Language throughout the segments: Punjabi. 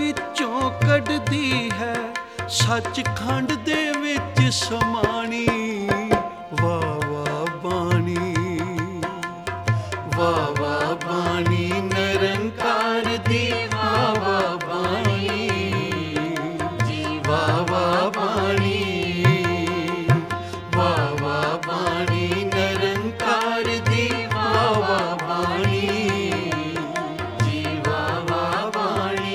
ਵਿੱਚੋਂ ਕੱਢਦੀ ਹੈ, ਸੱਚਖੰਡ ਦੇ ਵਿੱਚ ਸਮਾਣੀ। ਵਾਹ ਵਾਹ ਬਾਣੀ, ਵਾਹ ਵਾਹ ਬਾਣੀ ਨਿਰੰਕਾਰ ਦੀ, ਵਾਹ ਵਾਹ ਬਾਣੀ ਜੀ, ਵਾਹ ਵਾਹ ਬਾਣੀ, ਵਾਹ ਵਾਹ ਬਾਣੀ ਨਿਰੰਕਾਰ ਦੀ, ਵਾਹ ਵਾਹ ਬਾਣੀ ਜੀ, ਵਾਹ ਵਾਹ ਬਾਣੀ।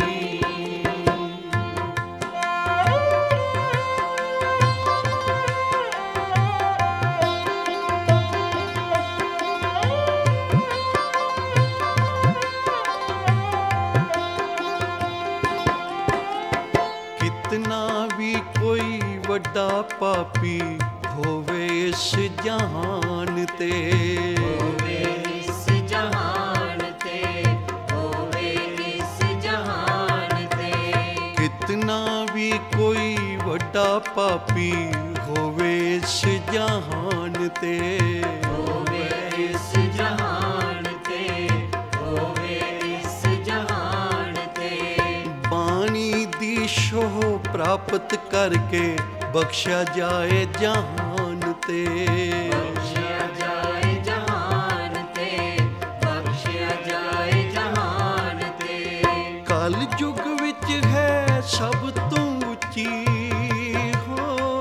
ਕਿਤਨਾ ਵੀ ਕੋਈ ਵੱਡਾ ਪਾਪੀ ਹੋਵੇ ਇਸ ਜਹਾਨ ਤੇ, ਹੋਵੇ ਇਸ ਜਹਾਨ ਤੇ, ਹੋਵੇ ਇਸ ਜਹਾਨ ਤੇ। ਕਿਤਨਾ ਵੀ ਕੋਈ ਵੱਡਾ ਪਾਪੀ ਹੋਵੇ ਇਸ ਜਹਾਨ ਤੇ, ਹੋਵੇ ਇਸ ਜਹਾਨ ਤੇ, ਹੋਵੇ ਇਸ ਜਹਾਨ ਤੇ। ਬਾਣੀ ਦੀ ਸ਼ੋਹ ਪ੍ਰਾਪਤ ਕਰਕੇ ਬਖਸ਼ਿਆ ਜਾਏ ਜਹਾਨ ਤੇ, ਬਖਸ਼ਿਆ ਜਾਏ ਜਹਾਨ ਤੇ, ਬਖਸ਼ਿਆ ਜਾਏ ਜਹਾਨ ਤੇ। ਕਲ ਯੁਗ ਵਿੱਚ ਹੈ ਸਭ ਤੋਂ ਉੱਚੀ ਹੋ,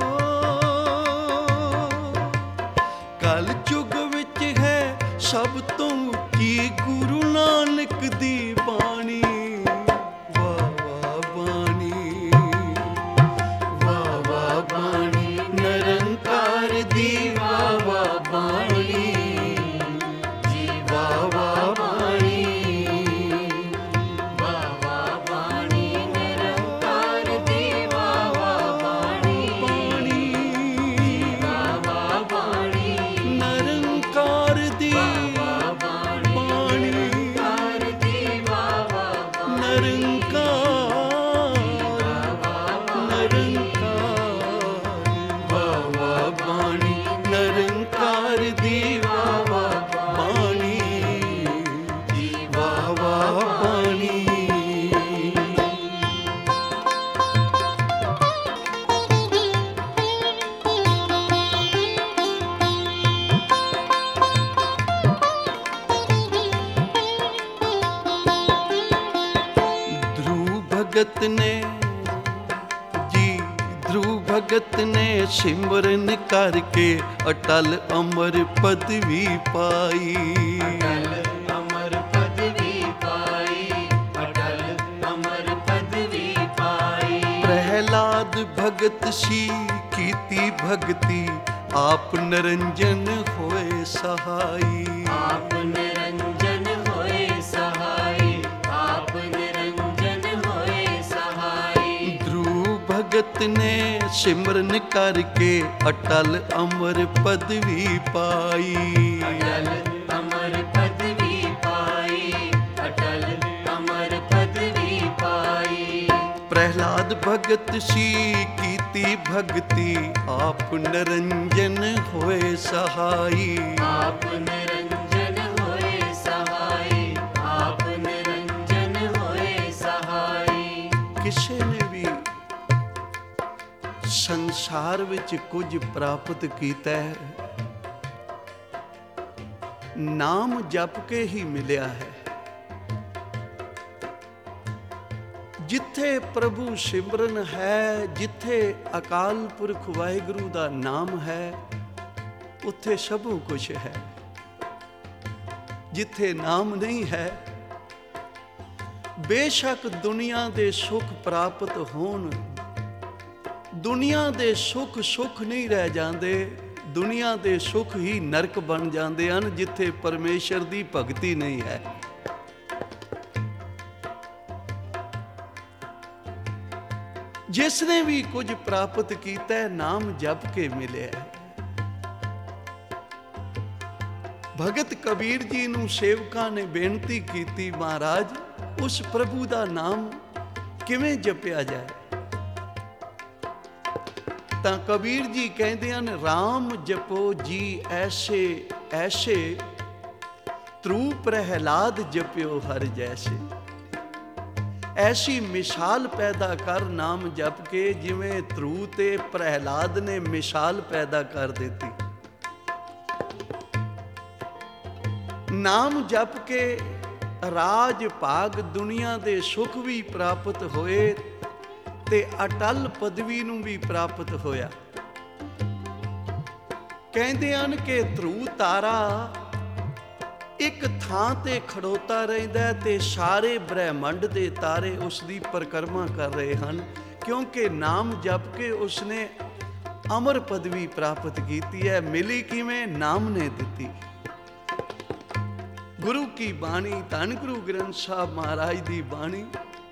ਕਲ ਯੁਗ ਵਿੱਚ ਹੈ ਸਭ ਤੋਂ ਉੱਚੀ ਗੁਰੂ ਨਾਨਕ ਦੀ ਬਾਣੀ। ਵਾਹ ਵਾਹ ਬਾਣੀ, ਵਾਹ ਵਾਹ ਬਾਣੀ ਨਿਰੰਕਾਰ ਦੀ, ਵਾਹ ਵਾਹ ਬਾਣੀ ਜੀ, ਵਾਹ ਵਾਹ ਬਾਣੀ, ਵਾਹ ਵਾਹ ਬਾਣੀ ਨਿਰੰਕਾਰ ਦੀ, ਵਾਹ ਵਾਹ ਬਾਣੀ, ਵਾਹ ਵਾਹ ਬਾਣੀ, ਨਿਰੰਕਾਰ ਦੀ ਵਾਹ ਬਾਣੀ ਨਿਰੰਕਾਰ ਦੀ, ਵਾਹ ਵਾਹ ਬਾਣੀ, ਵਾਹ ਵਾਹ ਬਾਣੀ ਨਿਰੰਕਾਰ ਦੀ, ਵਾਹ ਵਾਹ ਬਾਣੀ ਜੀ, ਵਾਹ ਵਾਹ ਬਾਣੀ। ਧਰੂ ਭਗਤ ਨੇ ਜੀ, ਧਰੂ ਭਗਤ ਨੇ ਸਿਮਰਨ ਕਰਕੇ ਅਟਲ ਅਮਰ ਪਦਵੀ ਪਾਈ। ਅਟਲ ਅਮਰ ਪਦਵੀ ਪਾਈ, ਅਟਲ ਅਮਰ ਪਦਵੀ ਪਾਈ। ਪ੍ਰਹਿਲਾਦ ਭਗਤ ਸੀ ਕੀਤੀ ਭਗਤੀ, ਆਪ ਨਿਰੰਜਨ ਹੋਏ ਸਹਾਈ। ਆਪ ਨਿਰੰਜਨ ਹੋਏ ਸਹਾਈ, ਆਪ ਨਿਰੰਜਨ ਹੋਏ ਸਹਾਈ। ਧਰੂ ਭਗਤ ਨੇ ਸਿਮਰਨ ਕਰਕੇ ਅਟਲ ਅਮਰ ਪਦਵੀ ਪਾਈ। ਅਟਲ ਅਮਰ ਪਦਵੀ ਪਾਈ, ਅਟਲ ਅਮਰ ਪਦਵੀ ਪਾਈ। ਪ੍ਰਹਿਲਾਦ ਭਗਤ ਸੀ ਕੀਤੀ ਭਗਤੀ, ਆਪ ਨਿਰੰਜਨ ਹੋਏ ਸਹਾਈ। ਆਪ ਨਿਰੰਜਨ ਹੋਏ ਸਹਾਈ, ਆਪ ਨਿਰੰਜਨ ਹੋਏ ਸਹਾਈ। ਕਿਸੇ ਨੇ ਵੀ ਸੰਸਾਰ ਵਿੱਚ ਕੁਝ ਪ੍ਰਾਪਤ ਕੀਤਾ ਹੈ, ਨਾਮ ਜਪ ਕੇ ਹੀ ਮਿਲਿਆ ਹੈ। ਜਿੱਥੇ ਪ੍ਰਭੂ ਸਿਮਰਨ ਹੈ, ਜਿੱਥੇ ਅਕਾਲ ਪੁਰਖ ਵਾਹਿਗੁਰੂ ਦਾ ਨਾਮ ਹੈ, ਉੱਥੇ ਸਭ ਕੁਝ ਹੈ। ਜਿੱਥੇ ਨਾਮ ਨਹੀਂ ਹੈ, ਬੇਸ਼ੱਕ ਦੁਨੀਆ ਦੇ ਸੁੱਖ ਪ੍ਰਾਪਤ ਹੋਣ, ਦੁਨੀਆ ਦੇ ਸੁੱਖ ਸੁੱਖ ਨਹੀਂ ਰਹਿ ਜਾਂਦੇ, ਦੁਨੀਆ ਦੇ ਸੁੱਖ ਹੀ ਨਰਕ ਬਣ ਜਾਂਦੇ ਹਨ, ਜਿੱਥੇ ਪਰਮੇਸ਼ਰ ਦੀ ਭਗਤੀ ਨਹੀਂ ਹੈ। ਜਿਸ ਨੇ ਵੀ ਕੁਝ ਪ੍ਰਾਪਤ ਕੀਤਾ ਹੈ, ਨਾਮ ਜਪ ਕੇ ਮਿਲਿਆ ਹੈ। ਭਗਤ ਕਬੀਰ ਜੀ ਨੂੰ ਸੇਵਕਾਂ ਨੇ ਬੇਨਤੀ ਕੀਤੀ, ਮਹਾਰਾਜ ਉਸ ਪ੍ਰਭੂ ਦਾ ਨਾਮ ਕਿਵੇਂ ਜਪਿਆ ਜਾਏ? ਤਾਂ ਕਬੀਰ ਜੀ ਕਹਿੰਦੇ ਹਨ, ਰਾਮ ਜਪੋ ਜੀ ਐਸੇ ਐਸੇ, ਧਰੂ ਪ੍ਰਹਿਲਾਦ ਜਪਿਓ ਹਰ ਜੈਸੇ। ਐਸੀ ਮਿਸਾਲ ਪੈਦਾ ਕਰ ਨਾਮ ਜਪ ਕੇ, ਜਿਵੇਂ ਧਰੂ ਤੇ ਪ੍ਰਹਿਲਾਦ ਨੇ ਮਿਸਾਲ ਪੈਦਾ ਕਰ ਦਿੱਤੀ। ਨਾਮ ਜਪ ਕੇ ਰਾਜ ਭਾਗ ਦੁਨੀਆ ਦੇ ਸੁਖ ਵੀ ਪ੍ਰਾਪਤ ਹੋਏ ਤੇ ਅਟਲ ਪਦਵੀ ਨੂੰ ਵੀ ਪ੍ਰਾਪਤ ਹੋਇਆ। ਕਹਿੰਦੇ ਹਨ ਕਿ ਧਰੂ ਤਾਰਾ ਇੱਕ ਥਾਂ ਤੇ ਖੜੋਤਾ ਰਹਿੰਦਾ ਤੇ ਸਾਰੇ ਬ੍ਰਹਿਮੰਡ ਦੇ ਤਾਰੇ ਉਸ ਦੀ ਪਰਿਕਰਮਾ ਕਰ ਰਹੇ ਹਨ, ਕਿਉਂਕਿ ਨਾਮ ਜਪ ਕੇ ਉਸਨੇ ਅਮਰ ਪਦਵੀ ਪ੍ਰਾਪਤ ਕੀਤੀ ਹੈ। ਮਿਲੀ ਕਿਵੇਂ? ਨਾਮ ਨੇ ਦਿੱਤੀ। ਗੁਰੂ ਕੀ ਬਾਣੀ, ਧੰਨ ਗੁਰੂ ਗ੍ਰੰਥ ਸਾਹਿਬ ਮਹਾਰਾਜ ਦੀ ਬਾਣੀ,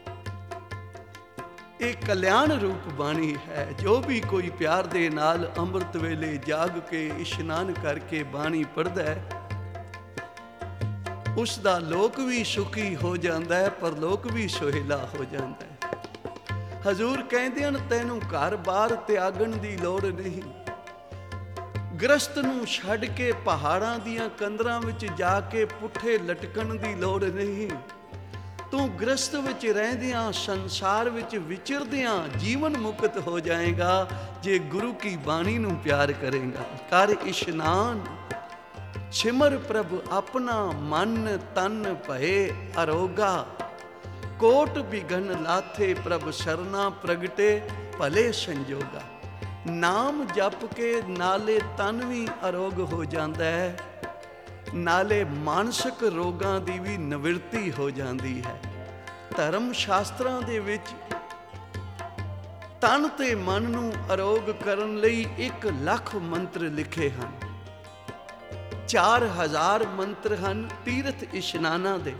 ਇਹ ਕਲਿਆਣ ਰੂਪ ਬਾਣੀ ਹੈ। ਜੋ ਵੀ ਕੋਈ ਪਿਆਰ ਦੇ ਨਾਲ ਅੰਮ੍ਰਿਤ ਵੇਲੇ ਜਾਗ ਕੇ ਇਸ਼ਨਾਨ ਕਰਕੇ ਬਾਣੀ ਪੜ੍ਹਦਾ ਹੈ, ਉਸ ਦਾ ਲੋਕ ਵੀ ਸੁਖੀ ਹੋ ਜਾਂਦਾ ਹੈ, ਪਰਲੋਕ ਵੀ ਸੁਹੇਲਾ ਹੋ ਜਾਂਦਾ ਹੈ। ਹਜ਼ੂਰ ਕਹਿੰਦੇ ਹਨ, ਤੈਨੂੰ ਘਰ-ਬਾਰ ਤਿਆਗਣ ਦੀ ਲੋੜ ਨਹੀਂ। ਗ੍ਰਸਤ ਨੂੰ ਛੱਡ ਕੇ ਪਹਾੜਾਂ ਦੀਆਂ ਕੰਦਰਾਂ ਵਿੱਚ ਜਾ ਕੇ ਪੁੱਠੇ ਲਟਕਣ ਦੀ ਲੋੜ ਨਹੀਂ। ਤੂੰ ਗ੍ਰਸਤ ਵਿੱਚ ਰਹਿੰਦਿਆਂ, ਸੰਸਾਰ ਵਿੱਚ ਵਿਚਰਦਿਆਂ ਜੀਵਨ ਮੁਕਤ ਹੋ ਜਾਏਗਾ, ਜੇ ਗੁਰੂ ਕੀ ਬਾਣੀ ਨੂੰ ਪਿਆਰ ਕਰੇਗਾ। ਕਰ ਇਸ਼ਨਾਨ ਸਿਮਰ ਪ੍ਰਭ ਆਪਣਾ, ਮਨ ਤਨ ਭਏ ਅਰੋਗਾ। ਕੋਟ ਬਿਘਨ ਲਾਥੇ ਪ੍ਰਭ ਸਰਨਾ, ਪ੍ਰਗਟੇ ਭਲੇ ਸੰਜੋਗਾ। ਨਾਮ ਜਪ ਕੇ ਨਾਲੇ ਤਨ ਵੀ ਅਰੋਗ ਹੋ ਜਾਂਦਾ ਹੈ, ਨਾਲੇ ਮਾਨਸਿਕ ਰੋਗਾਂ ਦੀ ਵੀ ਨਿਵਰਤੀ ਹੋ ਜਾਂਦੀ ਹੈ। ਧਰਮ ਸ਼ਾਸਤਰਾਂ ਦੇ ਵਿੱਚ ਤਨ ਤੇ ਮਨ ਨੂੰ ਅਰੋਗ ਕਰਨ ਲਈ 1 ਲੱਖ ਮੰਤਰ ਲਿਖੇ ਹਨ। 4000 ਮੰਤਰ ਹਨ ਤੀਰਥ ਇਸ਼ਨਾਨਾਂ ਦੇ।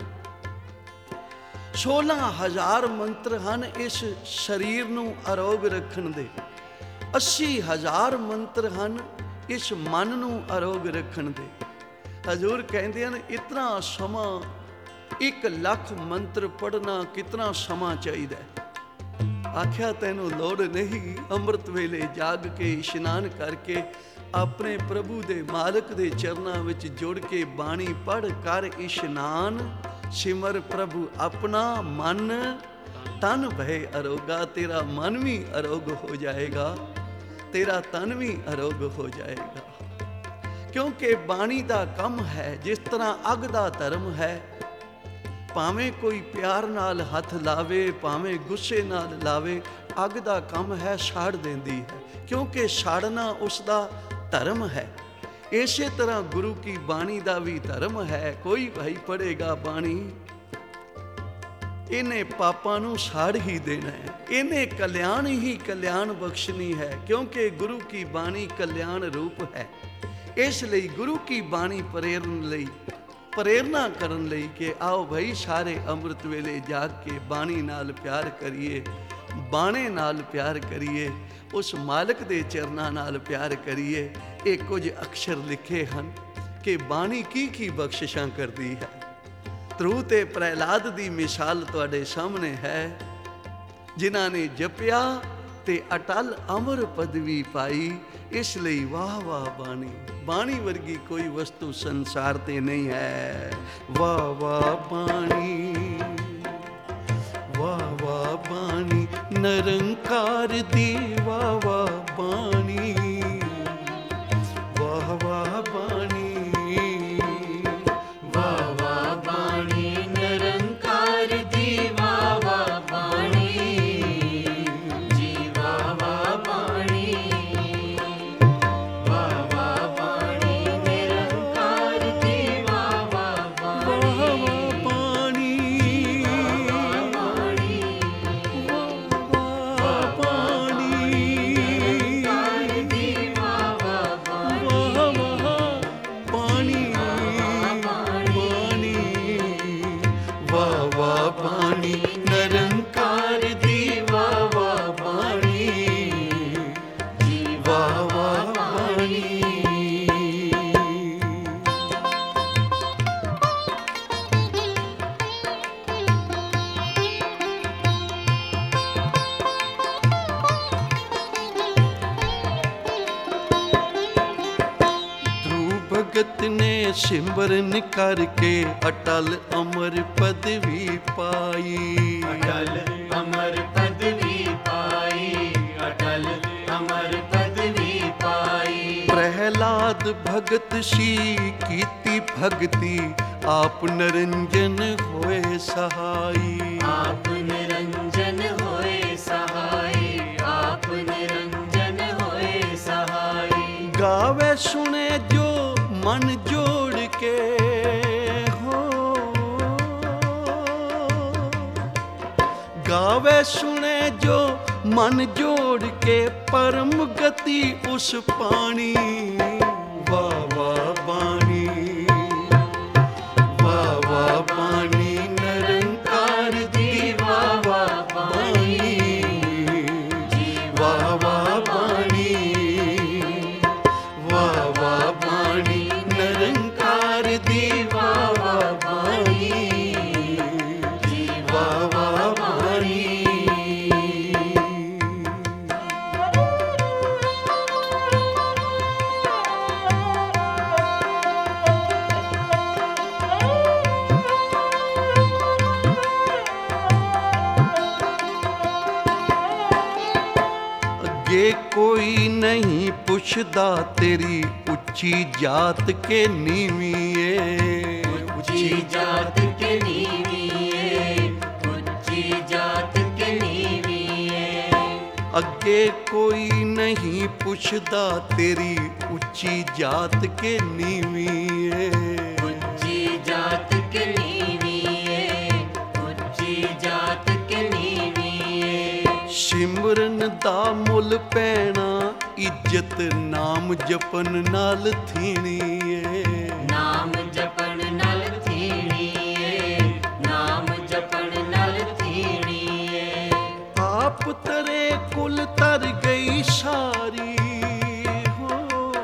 16000 ਮੰਤਰ ਹਨ ਇਸ ਸਰੀਰ ਨੂੰ ਅਰੋਗ ਰੱਖਣ ਦੇ। 80000 ਮੰਤਰ ਹਨ ਇਸ ਮਨ ਨੂੰ ਅਰੋਗ ਰੱਖਣ ਦੇ। ਹਜ਼ੂਰ ਕਹਿੰਦੇ ਹਨ, ਇਤਨਾ ਸਮਾਂ 1 ਲੱਖ ਮੰਤਰ ਪੜ੍ਹਨਾ ਕਿਤਨਾ ਸਮਾਂ ਚਾਹੀਦਾ ਹੈ। ਆਖਿਆ ਤੈਨੂੰ ਲੋੜ ਨਹੀਂ, ਅੰਮ੍ਰਿਤ ਵੇਲੇ ਜਾਗ ਕੇ ਇਸ਼ਨਾਨ ਕਰਕੇ ਆਪਣੇ ਪ੍ਰਭੂ ਦੇ ਮਾਲਕ ਦੇ ਚਰਨਾਂ ਵਿੱਚ ਜੁੜ ਕੇ ਬਾਣੀ ਪੜ੍ਹ ਕਰ ਇਸ਼ਨਾਨ। ਸਿਮਰ ਪ੍ਰਭੂ ਆਪਣਾ, ਮਨ ਤਨ ਭਏ ਅਰੋਗਾ। ਤੇਰਾ ਮਨ ਵੀ ਅਰੋਗ ਹੋ ਜਾਏਗਾ, ਤੇਰਾ ਤਨ ਵੀ ਅਰੋਗ ਹੋ ਜਾਏਗਾ। ਕਿਉਂਕਿ ਬਾਣੀ ਦਾ ਕੰਮ ਹੈ, ਜਿਸ ਤਰ੍ਹਾਂ ਅੱਗ ਦਾ ਧਰਮ ਹੈ, ਭਾਵੇਂ ਕੋਈ ਪਿਆਰ ਨਾਲ ਹੱਥ ਲਾਵੇ, ਭਾਵੇਂ ਗੁੱਸੇ ਨਾਲ ਲਾਵੇ, ਅੱਗ ਦਾ ਕੰਮ ਹੈ, ਸਾੜ ਦਿੰਦੀ ਹੈ, ਕਿਉਂਕਿ ਸਾੜਨਾ ਉਸ ਦਾ ਧਰਮ ਹੈ। ਇਸੇ ਤਰ੍ਹਾਂ ਗੁਰੂ ਕੀ ਬਾਣੀ ਦਾ ਵੀ ਧਰਮ ਹੈ। ਕੋਈ ਭਾਈ ਪੜ੍ਹੇਗਾ ਬਾਣੀ, ਇਹਨੇ ਪਾਪਾਂ ਨੂੰ ਸਾੜ ਹੀ ਦੇਣਾ ਹੈ, ਇਹਨੇ ਕਲਿਆਣ ਹੀ ਕਲਿਆਣ ਬਖਸ਼ਣੀ ਹੈ, ਕਿਉਂਕਿ ਗੁਰੂ ਕੀ ਬਾਣੀ ਕਲਿਆਣ ਰੂਪ ਹੈ। ਇਸ ਲਈ ਗੁਰੂ ਕੀ ਬਾਣੀ ਪ੍ਰੇਰਨਾ ਕਰਨ ਲਈ ਕਿ ਆਓ ਭਾਈ ਸਾਰੇ ਅੰਮ੍ਰਿਤ ਵੇਲੇ ਜਾਗ ਕੇ ਬਾਣੀ ਨਾਲ ਪਿਆਰ ਕਰੀਏ, ਬਾਣੇ ਨਾਲ ਪਿਆਰ ਕਰੀਏ, ਉਸ ਮਾਲਕ ਦੇ ਚਰਨਾਂ ਨਾਲ ਪਿਆਰ ਕਰੀਏ। ਇਹ ਕੁਝ ਅਕਸ਼ਰ ਲਿਖੇ ਹਨ ਕਿ ਬਾਣੀ ਕੀ ਬਖਸ਼ਿਸ਼ਾਂ ਕਰਦੀ ਹੈ। ਧਰੂ ਤੇ ਪ੍ਰਹਿਲਾਦ ਦੀ ਮਿਸਾਲ ਤੁਹਾਡੇ ਸਾਹਮਣੇ ਹੈ, ਜਿਨ੍ਹਾਂ ਨੇ ਜਪਿਆ ਤੇ ਅਟਲ ਅਮਰ ਪਦਵੀ ਪਾਈ। ਇਸ ਲਈ ਵਾਹ ਵਾਹ ਬਾਣੀ, ਬਾਣੀ ਵਰਗੀ ਕੋਈ ਵਸਤੂ ਸੰਸਾਰ ਤੇ ਨਹੀਂ ਹੈ। ਵਾਹ ਵਾਹ ਬਾਣੀ, ਵਾਹ ਵਾਹ ਬਾਣੀ, ਨਿਰੰਕਾਰ ਦੀ ਵਾਹ ਵਾਹ ਬਾਣੀ, ਵਾਹ ਵਾਹ ਬਾਣੀ, ਵਾਹ ਵਾਹ ਬਾਣੀ, ਨਿਰੰਕਾਰ ਦੀ ਵਾਹ ਵਾਹ ਬਾਣੀ, ਜੀ ਵਾਹ ਵਾਹ ਬਾਣੀ, ਵਾਹ ਵਾਹ ਬਾਣੀ, ਨਿਰੰਕਾਰ ਦੀ ਵਾਹ ਵਾਹ ਬਾਣੀ, ਬਾਣੀ, ਵਾਹ ਵਾਹ ਬਾਣੀ, ਵਾਹ ਬਾਣੀ, ਭਗਤ ਨੇ ਸਿਮਰਨ ਕਰਕੇ ਅਟਲ ਅਮਰ ਪਦਵੀ ਪਾਈ। ਅਟਲ ਅਮਰ ਪਦਵੀ ਪਾਈ, ਅਟਲ ਅਮਰ ਪਦਵੀ ਪਾਈ। ਪ੍ਰਹਿਲਾਦ ਭਗਤ ਸੀ ਕੀਤੀ ਭਗਤੀ, ਆਪ ਨਿਰੰਜਨ ਹੋਏ ਸਹਾਈ। ਆਪ ਨਿਰੰਜਨ ਹੋਏ ਸਹਾਈ, ਆਪ ਨਿਰੰਜਨ ਹੋਏ ਸਹਾਈ। ਗਾਵੇ ਸੁਣੇ ਜੋ ਮਨ ਜੋੜ ਕੇ ਹੋ, ਗਾਵੇ ਸੁਣੇ ਜੋ ਮਨ ਜੋੜ ਕੇ ਪਰਮ ਗਤੀ ਉਸ ਪਾਣੀ। ਵਾਹ ਵਾਹ ਬਾਣੀ, ਵਾਹ ਵਾਹ ਬਾਣੀ ਨਿਰੰਕਾਰ ਦੀ, ਵਾਹ ਵਾਹ ਬਾਣੀ, ਵਾਹ ਵਾਹ ਬਾਣੀ, ਵਾਹ ਵਾਹ ਬਾਣੀ ਨਿਰੰਕਾਰ ਦੀ, ਵਾਹ ਵਾਹ ਬਾਣੀ, ਵਾਹ ਵਾਹ ਬਾਣੀ। ਅੱਗੇ ਕੋਈ ਨਹੀਂ ਪੁੱਛਦਾ ਤੇਰੀ ਉੱਚੀ ਜਾਤ ਕੇ ਨੀਵੀਂ ਏ। ਉੱਚੀ ਜਾਤ ਕੇ ਨੀਵੀਂ ਏ, ਉੱਚੀ ਜਾਤ ਕੇ ਨੀਵੀਂ ਏ। ਅੱਗੇ ਕੋਈ ਨਹੀਂ ਪੁੱਛਦਾ ਤੇਰੀ ਉੱਚੀ ਜਾਤ ਕੇ ਨੀਵੀਂ ਏ। ਉੱਚੀ ਜਾਤ ਕੇ ਨੀਵੀਂ ਏ, ਉੱਚੀ ਜਾਤ ਕੇ ਨੀਵੀਂ ਏ। ਸਿਮਰਨ ਦਾ ਮੁੱਲ ਪੈਣਾ, ਇੱਜ਼ਤ ਨਾਮ ਜਪਨ ਨਾਲ ਥੀਣੀ ਏ। ਨਾਮ ਜਪਣ ਨਾਲ ਥੀਣੀ ਏ, ਨਾਮ ਜਪਣ ਨਾਲ ਥੀਣੀ ਏ। ਆਪ ਤਰੇ ਕੁਲ ਤਰ ਗਈ ਸਾਰੀ ਹੋ,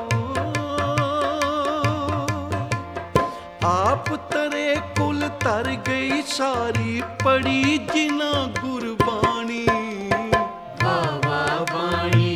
ਆਪ ਤਰੇ ਕੁਲ ਤਰ ਗਈ ਸਾਰੀ, ਪੜੀ ਜਿਨਾ ਗੁਰਬਾਣੀ। ਵਾਹ ਵਾਹ ਬਾਣੀ,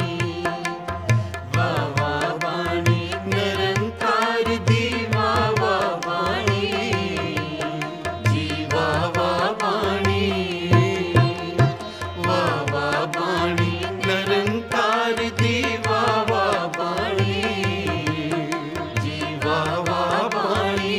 ਵਾਹ ਵਾਹ ਬਾਣੀ ਨਿਰੰਕਾਰ ਦੀ, ਵਾਹ ਵਾਹ ਬਾਣੀ, ਜੀ ਵਾਹ ਵਾਹ ਬਾਣੀ, ਵਾਹ ਵਾਹ ਬਾਣੀ ਨਿਰੰਕਾਰ ਦੀ, ਵਾਹ ਵਾਹ ਬਾਣੀ, ਜੀ ਵਾਹ ਵਾਹ ਬਾਣੀ।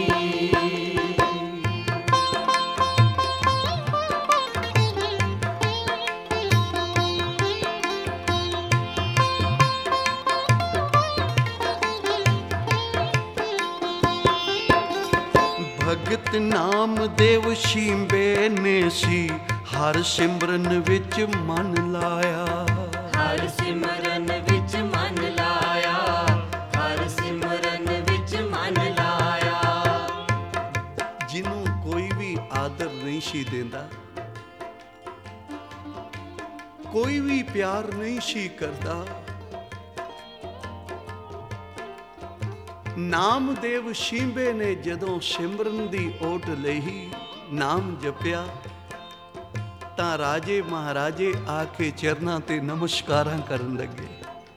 ਭਗਤ ਨਾਮਦੇਵ ਸ਼ੀਂਬੇ ਨੇ ਸੀ, ਹਰ ਸਿਮਰਨ ਵਿੱਚ ਮਨ ਲਾਇਆ। ਹਰ ਸਿਮਰਨ ਵਿੱਚ ਮਨ ਲਾਇਆ, ਹਰ ਸਿਮਰਨ ਵਿੱਚ ਮਨ ਲਾਇਆ। ਜਿਹਨੂੰ ਕੋਈ ਵੀ ਆਦਰ ਨਹੀਂ ਸੀ ਦਿੰਦਾ, ਕੋਈ ਵੀ ਪਿਆਰ ਨਹੀਂ ਸੀ ਕਰਦਾ, ਨਾਮਦੇਵ ਸ਼ੀਂਬੇ ਨੇ ਜਦੋਂ ਸਿਮਰਨ ਦੀ ਓਟ ਲਈ, ਨਾਮ ਜਪਿਆ, ਤਾਂ ਰਾਜੇ ਮਹਾਰਾਜੇ ਆ ਕੇ ਚਰਨਾਂ ਤੇ ਨਮਸਕਾਰਾਂ ਕਰਨ ਲੱਗੇ।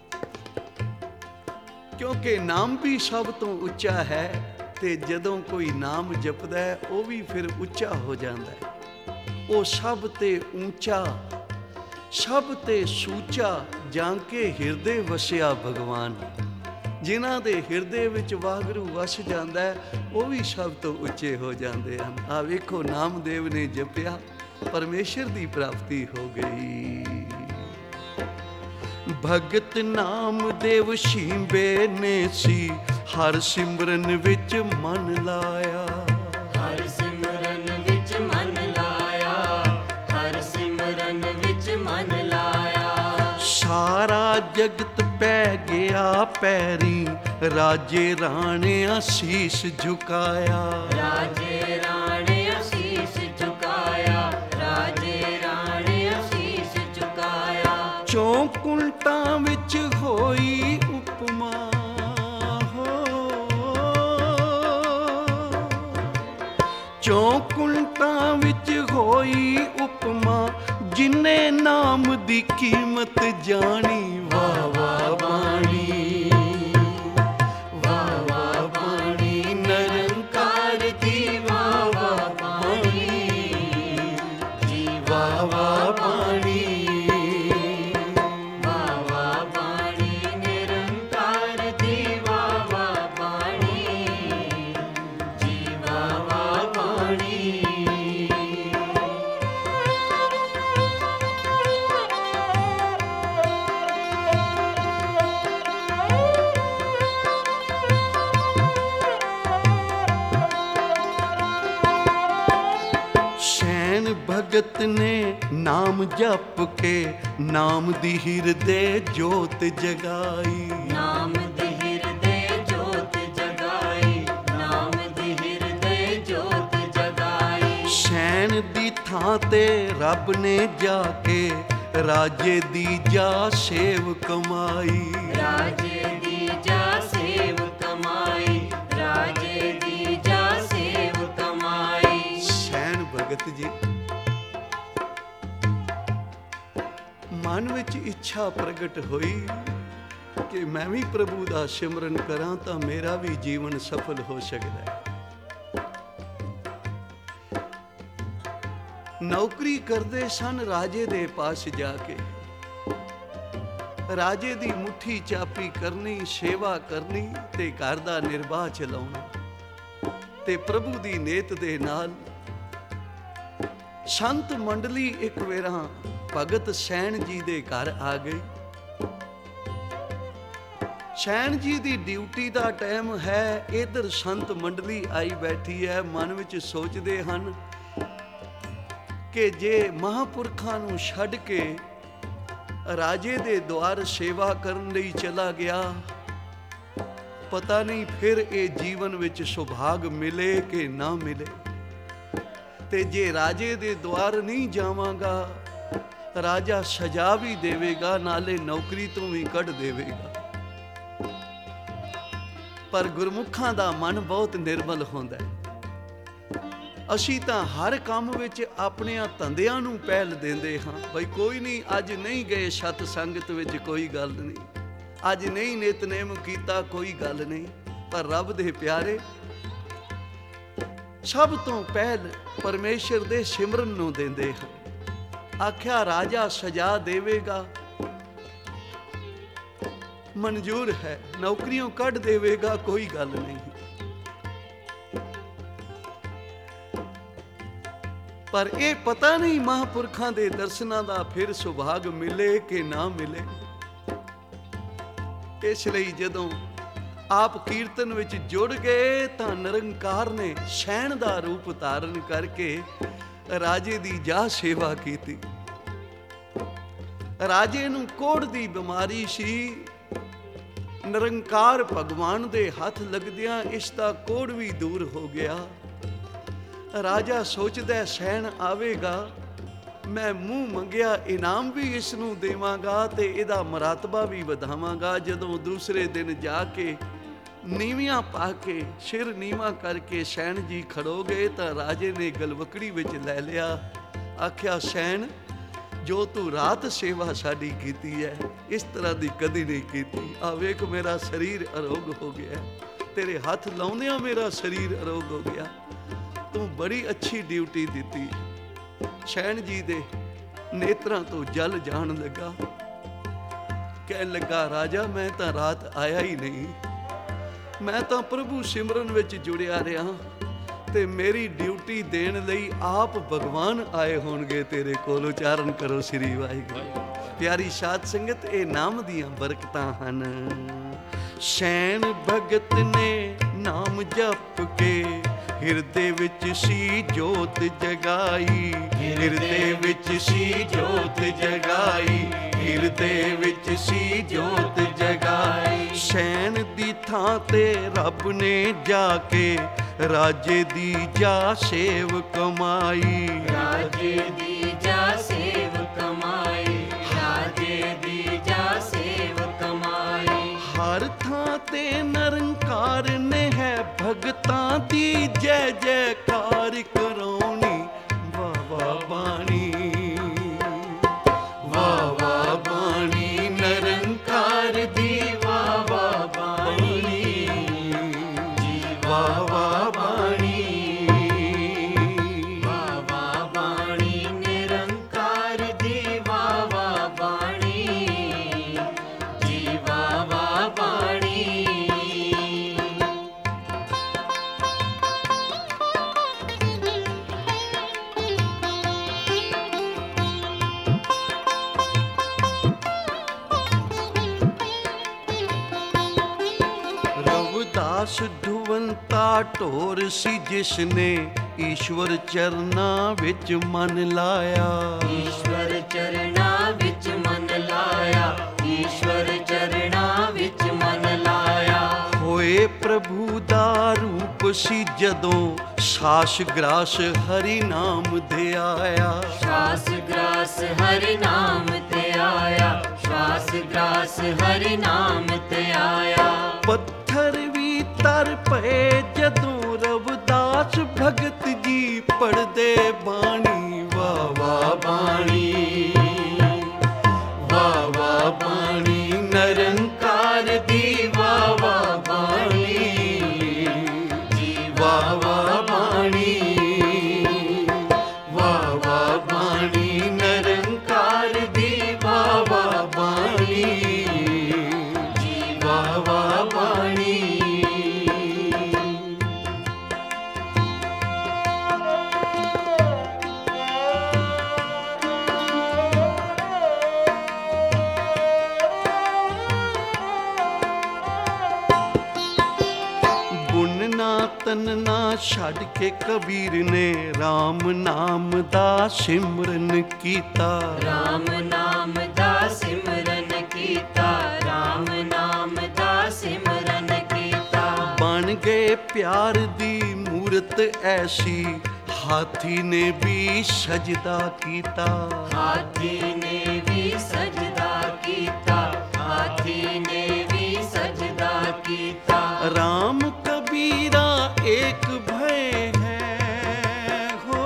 ਕਿਉਂਕਿ ਨਾਮ ਵੀ ਸਭ ਤੋਂ ਉੱਚਾ ਹੈ, ਤੇ ਜਦੋਂ ਕੋਈ ਨਾਮ ਜਪਦਾ ਹੈ ਉਹ ਵੀ ਫਿਰ ਉੱਚਾ ਹੋ ਜਾਂਦਾ ਹੈ। ਉਹ ਸਭ ਤੇ ਉੱਚਾ, ਸਭ ਤੇ ਸੂਚਾ ਜਾਂ ਕੇ ਹਿਰਦੇ ਵਸਿਆ ਭਗਵਾਨ। ਜਿਨ੍ਹਾਂ ਦੇ ਹਿਰਦੇ ਵਿੱਚ ਵਾਹਿਗੁਰੂ ਵਸ ਜਾਂਦਾ ਹੈ, ਉਹ ਵੀ ਸਭ ਤੋਂ ਉੱਚੇ ਹੋ ਜਾਂਦੇ ਹਨ। ਆ ਵੇਖੋ, ਨਾਮਦੇਵ ਨੇ ਜਪਿਆ, ਪਰਮੇਸ਼ਰ ਦੀ ਪ੍ਰਾਪਤੀ ਹੋ ਗਈ। ਭਗਤ ਨਾਮਦੇਵ ਸ਼ੀਂਬੇ ਨੇ ਸੀ, ਹਰ ਸਿਮਰਨ ਵਿੱਚ ਮਨ ਲਾਇਆ। ਹਰ ਸਿਮਰਨ ਵਿੱਚ ਮਨ ਲਾਇਆ, ਹਰ ਸਿਮਰਨ ਵਿੱਚ ਮਨ ਲਾਇਆ। ਸਾਰਾ ਜਗਤ ਪੈ ਗਿਆ ਪੈਰੀ, ਰਾਜੇ ਰਾਣਿਆਂ ਸੀਸ ਝੁਕਾਇਆ। ਰਾਜੇ ਰਾਣੇ ਅਸੀਸ ਝੁਕਾਇਆ, ਰਾਜੇ ਰਾਣੇ ਅਸੀਸ ਝੁਕਾਇਆ। ਚੌਕੁੰਟਾਂ ਵਿੱਚ ਹੋਈ ਉਪਮਾ ਹੋ, ਚੌਕੁੰਟਾਂ ਵਿੱਚ ਹੋਈ ਉਪਮਾ, ਜਿਨੇ ਨਾਮ ਦੀ ਕੀਮਤ ਜਾਣੀ। ਵਾਹ ਵਾਹ ਬਾਣੀ, ਵਾਹ ਵਾਵਾ ਬਾਣੀ। ਵਾਵਾ ਬਾਣੀ ਨਿਰੰਕਾਰ ਦੀ ਵਾਵਾ ਬਾਣੀ ਜੀ ਵਾਵਾ ਬਾਣੀ। ਸ਼ੈਨ ਭਗਤ ਨੇ ਨਾਮ ਜਪ ਕੇ ਨਾਮ ਦੀ ਹਿਰਦੇ ਜੋਤ ਜਗਾਈ। ਨਾਮ ਦੀ ਹਿਰਦੇ ਜੋਤ ਜਗਾਈ, ਨਾਮ ਦੀ ਹਿਰਦੇ ਜੋਤ ਜਗਾਈ। ਸ਼ੈਨ ਦੀ ਥਾਂ ਤੇ ਰੱਬ ਨੇ ਜਾ ਕੇ ਰਾਜੇ ਦੀ ਜਾ ਸੇਵ ਕਮਾਈ। ਰਾਜੇ ਦੀ ਜਾ ਸੇਵ ਕਮਾਈ, ਰਾਜੇ ਦੀ ਜਾ ਸੇਵ ਕਮਾਈ। ਸ਼ੈਨ ਭਗਤ ਜੀ ਮਨ ਵਿੱਚ ਇੱਛਾ ਪ੍ਰਗਟ ਹੋਈ ਕਿ ਮੈਂ ਵੀ ਪ੍ਰਭੂ ਦਾ ਸਿਮਰਨ ਕਰਾਂ ਤਾਂ ਮੇਰਾ ਵੀ ਜੀਵਨ ਸਫਲ ਹੋ ਸਕਦਾ ਹੈ। ਨੌਕਰੀ ਕਰਦੇ ਸਨ ਰਾਜੇ ਦੇ ਪਾਸ ਜਾ ਕੇ। ਰਾਜੇ ਦੀ ਮੁੱਠੀ ਚਾਪੀ ਕਰਨੀ, ਸੇਵਾ ਕਰਨੀ ਤੇ ਘਰ ਦਾ ਨਿਰਵਾਹ ਚਲਾਉਣਾ। ਤੇ ਪ੍ਰਭੂ ਦੀ ਨੇਤ ਦੇ ਨਾਲ ਸੰਤ ਮੰਡਲੀ ਇੱਕ ਵੇਰਾ ਭਗਤ ਸੈਣ ਜੀ ਦੇ ਘਰ ਆ ਗਈ। ਸੈਣ ਜੀ ਦੀ ਡਿਊਟੀ ਦਾ ਟਾਈਮ ਹੈ, ਇਧਰ ਸੰਤ ਮੰਡਲੀ ਆਈ ਬੈਠੀ ਹੈ। ਮਨ ਵਿੱਚ ਸੋਚਦੇ ਹਨ ਕਿ ਜੇ ਮਹਾਂਪੁਰਖਾਂ ਨੂੰ ਛੱਡ ਕੇ ਰਾਜੇ ਦੇ ਦੁਆਰ ਸੇਵਾ ਕਰਨ ਲਈ ਚਲਾ ਗਿਆ, ਪਤਾ ਨਹੀਂ ਫਿਰ ਇਹ ਜੀਵਨ ਵਿੱਚ ਸੁਭਾਗ ਮਿਲੇ ਕਿ ਨਾ ਮਿਲੇ। ਤੇ ਜੇ ਰਾਜੇ ਦੇ ਦੁਆਰ ਨਹੀਂ ਜਾਵਾਂਗਾ, ਰਾਜਾ ਸਜ਼ਾ ਵੀ ਦੇਵੇਗਾ, ਨਾਲੇ ਨੌਕਰੀ ਤੋਂ ਵੀ ਕੱਢ ਦੇਵੇਗਾ। ਪਰ ਗੁਰਮੁਖਾਂ ਦਾ ਮਨ ਬਹੁਤ ਨਿਰਮਲ ਹੁੰਦਾ ਹੈ। ਅਸੀਂ ਤਾਂ ਹਰ ਕੰਮ ਵਿੱਚ ਆਪਣਿਆਂ ਧੰਦਿਆਂ ਨੂੰ ਪਹਿਲ ਦਿੰਦੇ ਹਾਂ। ਬਈ ਕੋਈ ਨਹੀਂ, ਅੱਜ ਨਹੀਂ ਗਏ ਸਤ ਸੰਗਤ ਵਿੱਚ, ਕੋਈ ਗੱਲ ਨਹੀਂ। ਅੱਜ ਨਹੀਂ ਨਿਤਨੇਮ ਕੀਤਾ, ਕੋਈ ਗੱਲ ਨਹੀਂ। ਪਰ ਰੱਬ ਦੇ ਪਿਆਰੇ ਸਭ ਤੋਂ ਪਹਿਲ ਪਰਮੇਸ਼ਰ ਦੇ ਸਿਮਰਨ ਨੂੰ ਦਿੰਦੇ ਹਨ। ਆਖਿਆ ਰਾਜਾ ਸਜ਼ਾ ਦੇਵੇਗਾ, ਮਨਜ਼ੂਰ ਹੈ। ਨੌਕਰੀਆਂ ਕੱਢ ਦੇਵੇਗਾ, ਕੋਈ ਗੱਲ ਨਹੀਂ। ਪਰ ਇਹ ਪਤਾ ਨਹੀਂ ਮਹਾਂਪੁਰਖਾਂ ਦੇ ਦਰਸ਼ਨਾਂ ਦਾ ਫਿਰ ਸੁਭਾਗ ਮਿਲੇ ਕਿ ਨਾ ਮਿਲੇ। ਇਸ ਲਈ ਜਦੋਂ ਆਪ ਕੀਰਤਨ ਵਿੱਚ ਜੁੜ ਗਏ ਤਾਂ ਨਿਰੰਕਾਰ ਨੇ ਸੈਣ ਦਾ ਰੂਪ ਧਾਰਨ ਕਰਕੇ ਰਾਜੇ ਦੀ ਜਾ ਸੇਵਾ ਕੀਤੀ। ਰਾਜੇ ਨੂੰ ਕੋੜ ਦੀ ਬਿਮਾਰੀ ਸੀ। ਨਿਰੰਕਾਰ ਭਗਵਾਨ ਦੇ ਹੱਥ ਲੱਗਦਿਆਂ ਇਸ ਦਾ ਕੋੜ ਵੀ ਦੂਰ ਹੋ ਗਿਆ। ਰਾਜਾ ਸੋਚਦਾ ਸੈਣ ਆਵੇਗਾ, ਮੈਂ ਮੂੰਹ ਮੰਗਿਆ ਇਨਾਮ ਵੀ ਇਸ ਨੂੰ ਦੇਵਾਂਗਾ ਤੇ ਇਹਦਾ ਮਰਾਤਬਾ ਵੀ ਵਧਾਵਾਂਗਾ। ਜਦੋਂ ਦੂਸਰੇ ਦਿਨ ਜਾ ਕੇ ਨੀਵੀਆਂ ਪਾ ਕੇ ਸਿਰ ਨੀਵਾਂ ਕਰਕੇ ਸੈਣ ਜੀ ਖੜੋ ਗਏ ਤਾਂ ਰਾਜੇ ਨੇ ਗਲਵਕੜੀ ਵਿੱਚ ਲੈ ਲਿਆ। ਆਖਿਆ ਸੈਣ, ਜੋ ਤੂੰ ਰਾਤ ਸੇਵਾ ਸਾਡੀ ਕੀਤੀ ਹੈ, ਇਸ ਤਰ੍ਹਾਂ ਦੀ ਕਦੀ ਨਹੀਂ ਕੀਤੀ। ਆ ਵੇਖ ਮੇਰਾ ਸਰੀਰ ਅਰੋਗ ਹੋ ਗਿਆ, ਤੇਰੇ ਹੱਥ ਲਾਉਂਦਿਆਂ ਮੇਰਾ ਸਰੀਰ ਅਰੋਗ ਹੋ ਗਿਆ। ਤੂੰ ਬੜੀ ਅੱਛੀ ਡਿਊਟੀ ਦਿੱਤੀ। ਸੈਣ ਜੀ ਦੇ ਨੇਤਰਾਂ ਤੋਂ ਜਲ ਜਾਣ ਲੱਗਾ। ਕਹਿਣ ਲੱਗਾ, ਰਾਜਾ ਮੈਂ ਤਾਂ ਰਾਤ ਆਇਆ ਹੀ ਨਹੀਂ, ਮੈਂ ਤਾਂ ਪ੍ਰਭੂ ਸਿਮਰਨ ਵਿੱਚ ਜੁੜਿਆ ਰਿਹਾ ਤੇ ਮੇਰੀ ਡਿਊਟੀ ਦੇਣ ਲਈ ਆਪ ਭਗਵਾਨ ਆਏ ਹੋਣਗੇ ਤੇਰੇ ਕੋਲ। ਉਚਾਰਨ ਕਰੋ ਸ੍ਰੀ ਵਾਹਿਗੁਰੂ। ਪਿਆਰੀ ਸਾਧ ਸੰਗਤ, ਇਹ ਨਾਮ ਦੀਆਂ ਬਰਕਤਾਂ ਹਨ। ਸੈਣ ਭਗਤ ਨੇ ਨਾਮ ਜਪ ਕੇ ਹਿਰਦੇ ਵਿੱਚ ਸੀ ਜੋਤ ਜਗਾਈ। ਹਿਰਦੇ ਵਿੱਚ ਸੀ ਜੋਤ ਜਗਾਈ, ਹਿਰਦੇ ਵਿੱਚ ਸੀ ਜੋਤ ਜਗਾਈ। ਸੈਣ ਦੀ ਥਾਂ ਤੇ ਰੱਬ ਨੇ ਜਾ ਕੇ ਰਾਜੇ ਦੀ ਜਾ ਸੇਵ ਕਮਾਈ। ਰਾਜੇ ਦੀ ਜਾ ਸੇਵ ਕਮਾਈ, ਰਾਜੇ ਦੀ ਜਾ ਸੇਵ ਕਮਾਈ। ਹਰ ਥਾਂ ਤੇ ਨਿਰੰਕਾਰ ਨੇ ਹੈ ਭਗਤਾਂ ਦੀ ਜੈ ਜੈਕਾਰ ਕਰਾਉਣੀ। ਵਾਵਾ ਬਾਣੀ, ਵਾਵਾ ਬਾਣੀ ਨਿਰੰਕਾਰ ਦੀ ਵਾਵਾ ਬਾਣੀ ਜੀ ਵਾਵਾ ਬਾਣੀ। ਵਾਵਾ ਬਾਣੀ ਨਿਰੰਕਾਰ ਢੋਰ ਸੀ ਜਿਸਨੇ ਈਸ਼ਵਰ ਚਰਨਾਂ ਵਿੱਚ ਮਨ ਲਾਇਆ। ਈਸ਼ਵਰ ਚਰਨਾਂ ਵਿੱਚ ਮਨ ਲਾਇਆ, ਈਸ਼ਵਰ ਚਰਨਾਂ ਵਿੱਚ ਮਨ ਲਾਇਆ। ਹੋਏ ਪ੍ਰਭੂ ਦਾ ਰੂਪ ਸੀ ਜਦੋਂ ਸਾਸ ਗ੍ਰਾਸ ਹਰੀ ਨਾਮ ਧਿਆਇਆ। ਸ਼ਾਸ ਗ੍ਰਾਸ ਹਰਿ ਨਾਮ ਤੇ ਆਇਆ, ਸ਼ਾਸ ਗ੍ਰਾਸ ਹਰਿ ਨਾਮ ਤੇ ਆਇਆ। ਪੱਥਰ ਵੀ ਤਰ ਪਏ ਜਦੋਂ ਰਵਿਦਾਸ ਭਗਤ ਜੀ ਪੜ੍ਹਦੇ ਬਾਣੀ। ਵਾਹ ਵਾਹ ਬਾਣੀ, ਵਾਹ ਵਾਹ ਬਾਣੀ, ਨਿਰੰਕਾਰ ਦੀ ਵਾਹ ਵਾਹ ਬਾਣੀ ਜੀ। ਵਾਹ ਵਾਹ ਬਾਣੀ, ਵਾਹ ਵਾਹ ਬਾਣੀ, ਨਿਰੰਕਾਰ ਦੀ ਵਾਹ ਵਾਹ ਬਾਣੀ ਜੀ। ਵਾਹ ਵਾਹ ਬਾਣੀ। ਤਨ ਨਾ ਛੱਡ ਕੇ ਕਬੀਰ ਨੇ RAM ਨਾਮ ਦਾ ਸਿਮਰਨ ਕੀਤਾ। ਰਾਮ ਨਾਮ ਦਾ ਸਿਮਰਨ ਕੀਤਾ, ਰਾਮ ਨਾਮ ਦਾ ਸਿਮਰਨ ਕੀਤਾ। ਬਣ ਗਏ ਪਿਆਰ ਦੀ ਮੂਰਤ ਐਸੀ, ਹਾਥੀ ਨੇ ਵੀ ਸਜਦਾ ਕੀਤਾ। ਹਾਥੀ ਨੇ ਵੀ ਸਜਦਾ ਕੀਤਾ, ਹਾਥੀ ਨੇ ਵੀ ਸਜਦਾ ਕੀਤਾ। राम कबीरा एक भय है हो,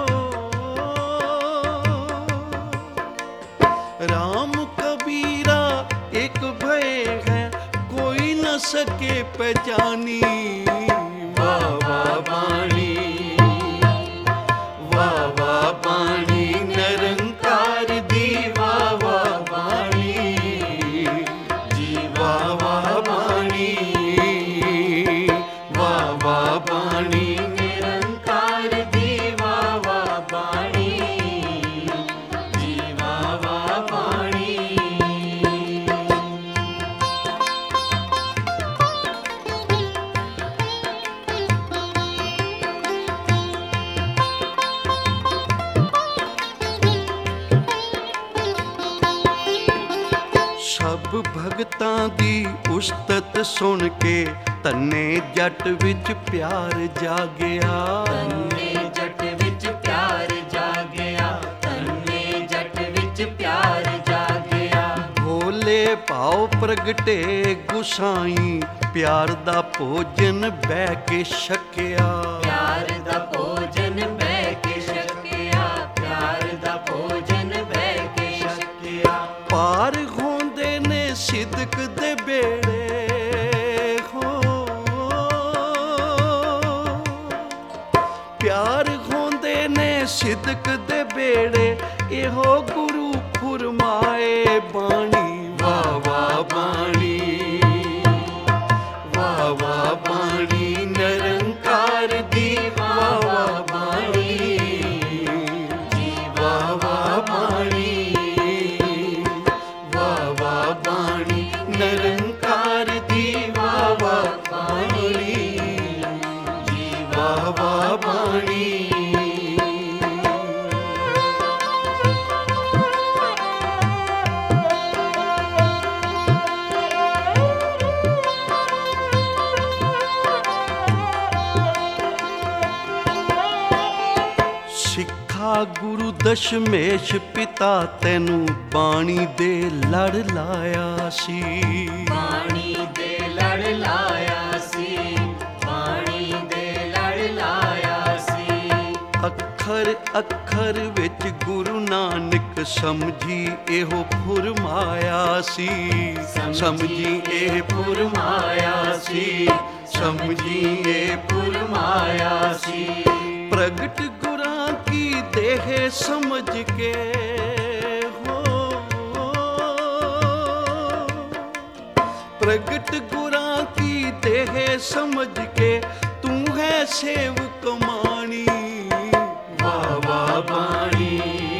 राम कबीरा एक भय है, कोई न सके पहचानी। वाह वाह बाणी, वाह वाह बाणी, निरंकार दी वाह वाह बाणी जी। वाह वाह बाणी, वाह वाह बाणी, ਨਿਰੰਕਾਰ ਦੀ ਵਾਹ ਵਾਹ ਬਾਣੀ ਜੀ। ਵਾਹ ਵਾਹ ਬਾਣੀ। ਸਭ ਭਗਤਾਂ ਦੀ ਉਸਤਤ ਸੁਣ ਕੇ ਤੰਨੇ ਜੱਟ ਵਿੱਚ ਪਿਆਰ ਜਾਗਿਆ। ਤੰਨੇ ਜੱਟ ਵਿੱਚ ਪਿਆਰ ਜਾਗਿਆ, ਤੰਨੇ ਜੱਟ ਵਿੱਚ ਪਿਆਰ ਜਾਗਿਆ। ਭੋਲੇ ਭਾਉ ਪ੍ਰਗਟੇ ਗੁਸਾਈ, ਪਿਆਰ ਦਾ ਭੋਜਨ ਬਹਿ ਕੇ ਛਕਿਆ। ਪਿਆਰ ਦਾ ਭੋਜਨ ਬਹਿ ਕੇ ਛਕਿਆ, ਪਿਆਰ ਦਾ ਭੋਜਨ ਬਹਿ ਕੇ ਛਕਿਆ। ਪਾਰ ਹੁੰਦੇ ਨੇ ਸਿਦਕ ਦੇ ਬੇੜੇ ਹੋ, ਪਿਆਰ ਹੁੰਦੇ ਨੇ ਸਿਦਕ ਦੇ ਬੇੜੇ, ਇਹੋ ਗੁਰੂ ਫੁਰਮਾਏ ਬਾਣੀ। ਵਾਹ ਵਾਹ ਬਾਣੀ, ਵਾਹ ਵਾਹ ਬਾਣੀ, ਨਿਰੰਕਾਰ ਦੀ ਵਾਹ ਵਾਹ ਬਾਣੀ ਜੀ। ਵਾਹ ਵਾਹ ਬਾਣੀ, ਵਾਹ ਵਾਹ ਬਾਣੀ, ਨਿਰੰਕਾਰ ਦੀ ਵਾਹ ਵਾਹ ਬਾਣੀ ਜੀ। ਵਾਹ ਵਾਹ ਬਾਣੀ। ਸਿੱਖਾ ਗੁਰੂ ਦਸ਼ਮੇਸ਼ ਪਿਤਾ ਤੈਨੂੰ ਬਾਣੀ ਦੇ ਲੜ ਲਾਇਆ ਸੀ। ਬਾਣੀ ਦੇ ਲੜ ਲਾਇਆ ਸੀ, ਬਾਣੀ ਦੇ ਲੜ ਲਾਇਆ ਸੀ। ਅੱਖਰ ਅੱਖਰ ਵਿੱਚ ਗੁਰੂ ਨਾਨਕ ਸਮਝੀ ਇਹੋ ਫੁਰਮਾਇਆ ਸੀ। ਸਮਝੀ ਇਹ ਫੁਰਮਾਇਆ ਸੀ, ਸਮਝੀ ਇਹ ਫੁਰਮਾਇਆ ਸੀ। ਪ੍ਰਗਟ ਗੁਰਾਂ ਕੀ ਦੇਹ ਸਮਝ ਕੇ ਹੋ, ਪ੍ਰਗਟ ਗੁਰਾਂ ਕੀ ਦੇਹ ਸਮਝ ਕੇ, ਤੂੰ ਹੈ ਸੇਵਕ ਮਾਣੀ। ਵਾਹ ਵਾਹ ਬਾਣੀ,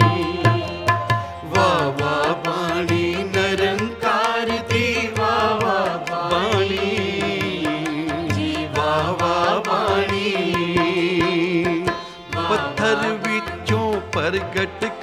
ਵਾਹ ਵਾਹ ਬਾਣੀ, ਨਿਰੰਕਾਰ ਦੀ ਵਾਹ ਵਾਹ ਬਾਣੀ ਜੀ। ਵਾਹ ਵਾਹ ਬਾਣੀ,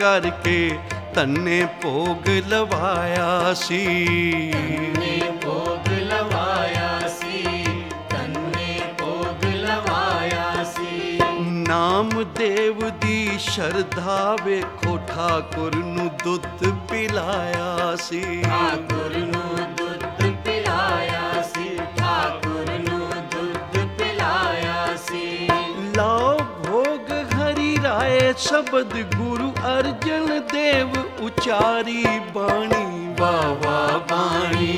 करके तन्ने भोग लवाया सी। तन्ने भोग लवाया सी, तन्ने भोग लवाया सी। नाम देव दी शरधा वेखो ठाकुर नू दुध पिलाया सी। ठाकुर नू दुध पिलाया सी, ठाकुर नू दुध पिलाया सी। लाओ भोग हरि राय शब्द गुरु अर्जन देव उचारी बाणी। वाह वाह बाणी,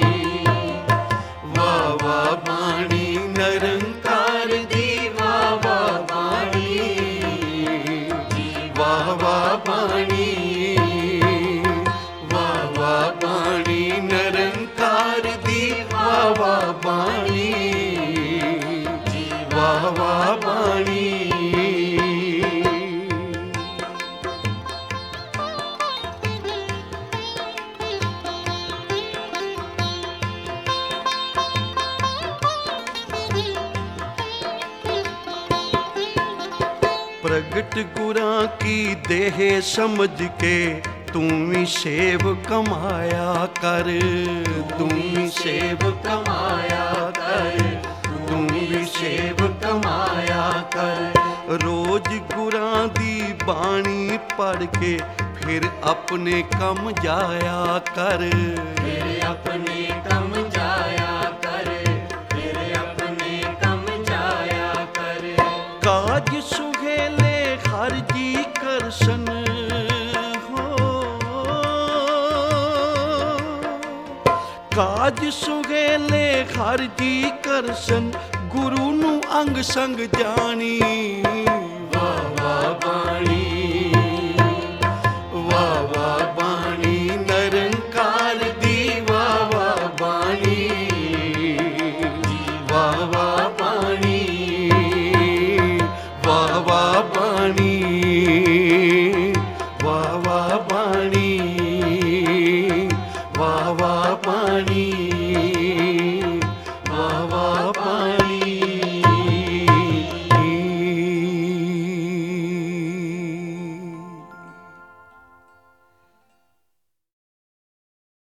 वाह वाह बाणी निरंकार दी। वाह वाह बाणी, वाह वाह बाणी, वाह वाह बाणी निरंकार दी। वाह वाह बाणी, वाह वाह बाणी। प्रगट गुरां की देह समझ के तू भी सेव कमाया कर। तू भी सेव कमाया कर, तू भी सेव कमाया कर। रोज गुरां दी बाणी पढ़ के फिर अपने कम जाया कर। फिर अपने कम जाया कर, फिर अपने कम जाया कर। काज सुहेले हर जी करसन हो, काज सुहेले हर जी करसन गुरु नू अंग संग जानी। वाह वाह बाणी, वाह वाह बाणी निरंकार दी। वाह वाह बाणी, वाह वाह बाणी, वाह वाह बाणी, वाह वाह बाणी।